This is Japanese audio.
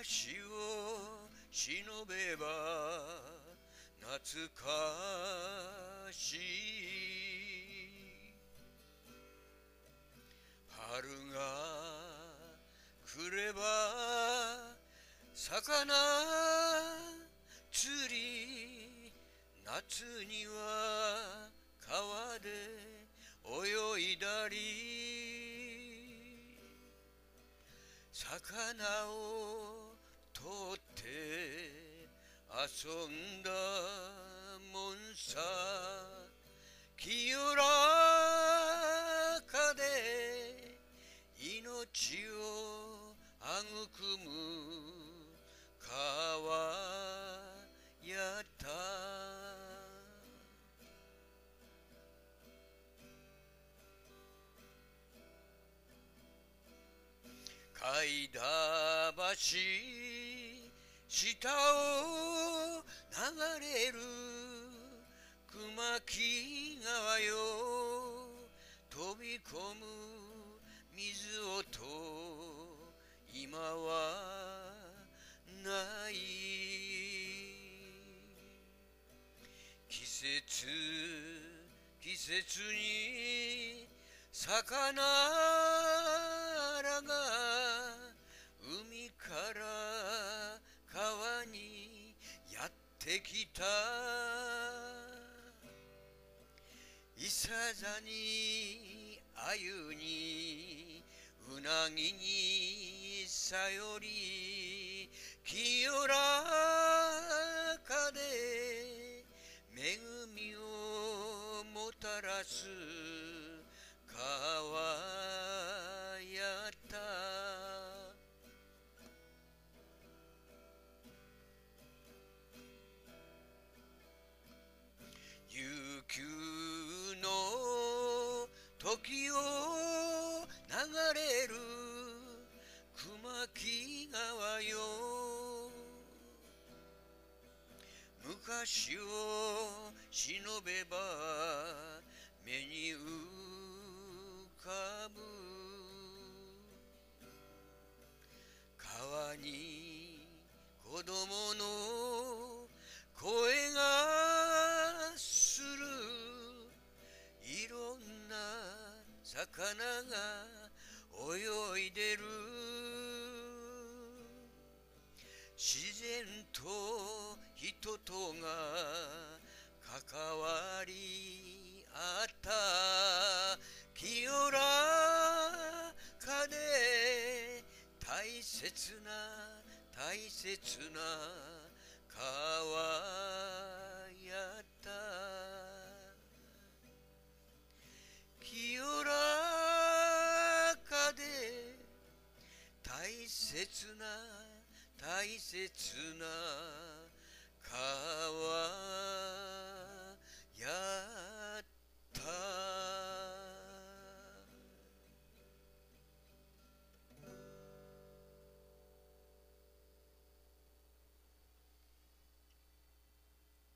昔を忍べば懐かしい。春が来れば魚釣り、夏には川で泳いだり、魚を取って遊んだもんさ。清らかで命を育む川やった。海田橋下を流れる熊木川よ、飛び込む水音今はない。季節季節に魚らが海から川にやってきた。いさざに鮎にうなぎにさより、清らかで恵みをもたらす川やった。悠久の時を流れる熊木川よ、昔を忍べば目に浮かぶ。川に子供の声がする、いろんな魚が泳いでる。自然と人とが関わり合った。清らかで大切な大切な川やった。清らかで大切な大切な川